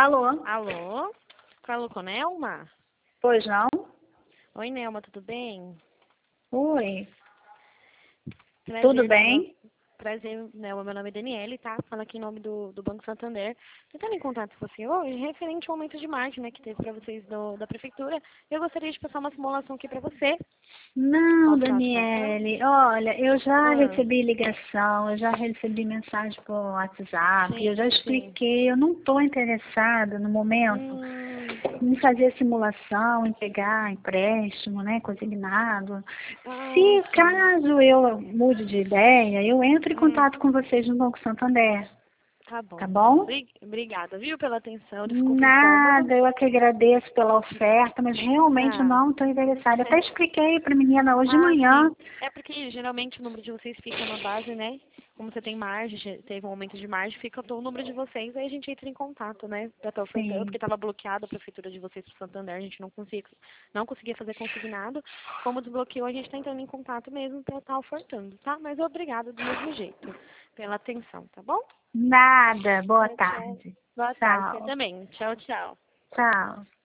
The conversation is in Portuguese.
Alô? Alô? Falo com Nelma? Pois não? Oi, Nelma, tudo bem? Oi. Prazer, Tudo bem? Prazer, Nelma. Meu nome é Daniele, tá? Falo aqui em nome do Banco Santander. Tentando em contato com você hoje, referente ao aumento de margem, né, que teve para vocês da prefeitura. Eu gostaria de passar uma simulação aqui para você. Não, Posso falar com você? Daniele. Olha, eu já Ah, recebi ligação, eu já recebi mensagem por WhatsApp, eu já sim. expliquei, eu não estou interessada no momento Hum, em fazer simulação, em pegar empréstimo, né, consignado. Se sim. caso eu mude de ideia, eu entro em Hum, contato com vocês no Banco Santander, tá tá bom, então. bom? Obrigada, viu, pela atenção. Desculpa o incômodo. Nada, eu é que agradeço pela oferta, mas realmente Ah. não estou interessada. Até expliquei para a menina hoje de Ah, manhã. sim. É porque geralmente o número de vocês fica na base, né? Como você tem margem, teve um aumento de margem, fica o número de vocês, aí a gente entra em contato, né? Pra estar ofertando, Sim, porque estava bloqueada a prefeitura de vocês pro Santander, a gente não conseguia fazer consignado. Como desbloqueou, a gente está entrando em contato mesmo para estar ofertando, tá? Mas obrigada do mesmo jeito pela atenção, tá bom? nada. Boa Tchau, tchau. tarde. Boa tarde, você Tchau, também. Tchau, tchau. tchau.